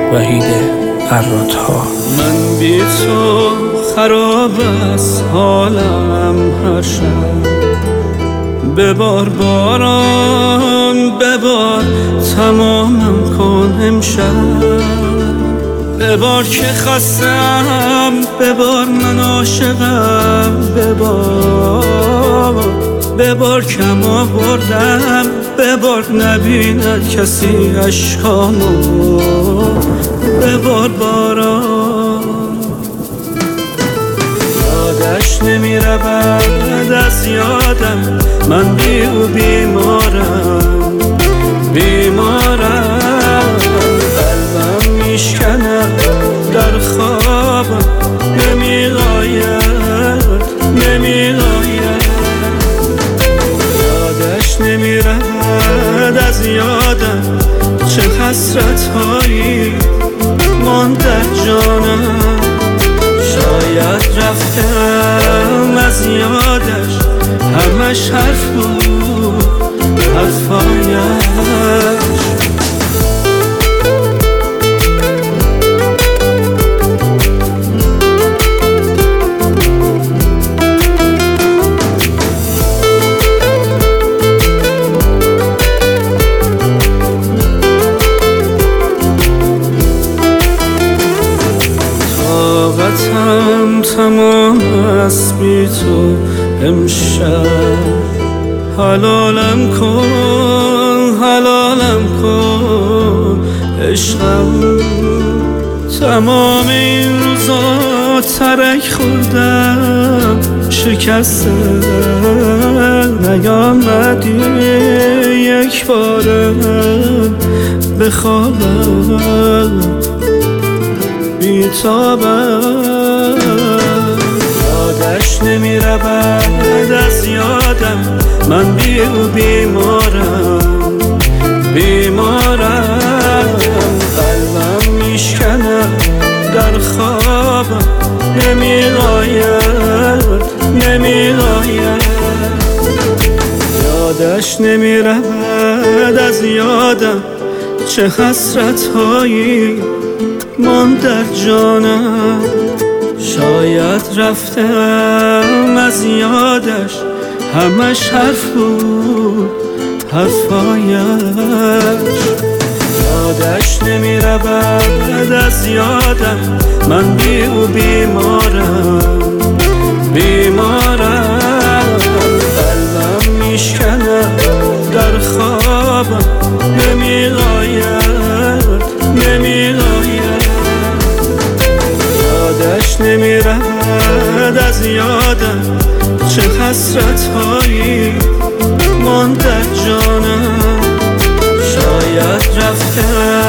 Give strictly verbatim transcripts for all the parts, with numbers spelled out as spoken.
وحید عراطها. من بی تو خراب است حالم هر شب، ببار باران ببار تمامم کن امشب، ببار که خستم ببار من عاشقم، ببار ببار کم آوردم، ببار نبیند کسی عشقامو، ببار باران. یادش نمی رود از یادم، من بی او بیمارم بیمارم، قلبم میشکنم در خوابم، نمی آید نمی آید. یادش نمی رود از یادم، چه حسرت هایی ماند در جانم، شاید رفتم از یادش، همش حرف بود حرفایش. طاقتم تمام است بی تو امشب، حلالم کن حلالم کن عشقم. تمام این روزا ترک خوردم شکسته، نیامدی یک باره به خوابم بیتابم. یادش نمی رود از یادم، من بی او بیمارم بیمارم، قلبم میشکنم در خوابم، نمی آید نمی آید. یادش نمی رود از یادم، چه حسرت هایی ماند در جانم، شاید رفتم از یادش، همش حرف بود حرفایش. یادش نمی رود از یادم، من بی او بیمارم بیمارم، قلبم میشکنم در خوابم، نمی آید نمی آید. یادش نمی رود از یادم، چه حسرت هایی ماند در جانم، شاید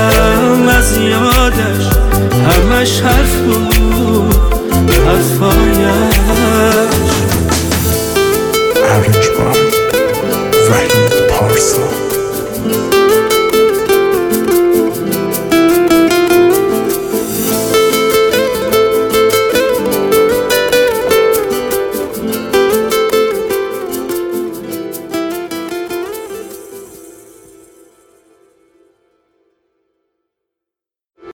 رفتم از یادش، همش حرف بود حرفایش.